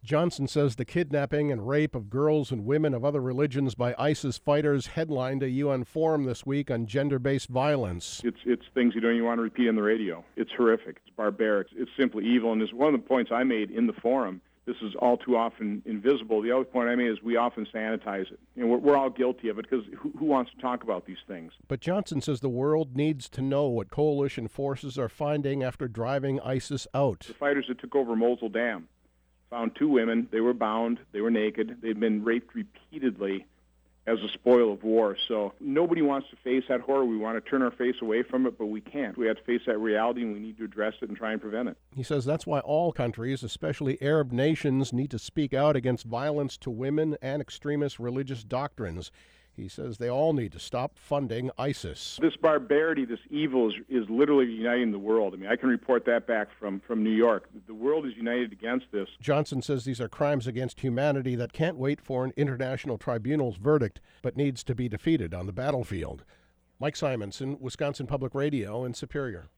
Johnson says the kidnapping and rape of girls and women of other religions by ISIS fighters headlined a UN forum this week on gender-based violence. It's things you don't even want to repeat on the radio. It's horrific. It's barbaric. It's simply evil. And it's one of the points I made in the forum. This is all too often invisible. The other point I made is we often sanitize it. We're all guilty of it because who wants to talk about these things? But Johnson says the world needs to know what coalition forces are finding after driving ISIS out. The fighters that took over Mosul Dam found 2 women. They were bound. They were naked. They'd been raped repeatedly as a spoil of war. So nobody wants to face that horror. We want to turn our face away from it, but we can't. We have to face that reality, and we need to address it and try and prevent it. He says that's why all countries, especially Arab nations, need to speak out against violence to women and extremist religious doctrines. He says they all need to stop funding ISIS. This barbarity, this evil is literally uniting the world. I mean, I can report that back from New York. The world is united against this. Johnson says these are crimes against humanity that can't wait for an international tribunal's verdict, but needs to be defeated on the battlefield. Mike Simonson, Wisconsin Public Radio in Superior.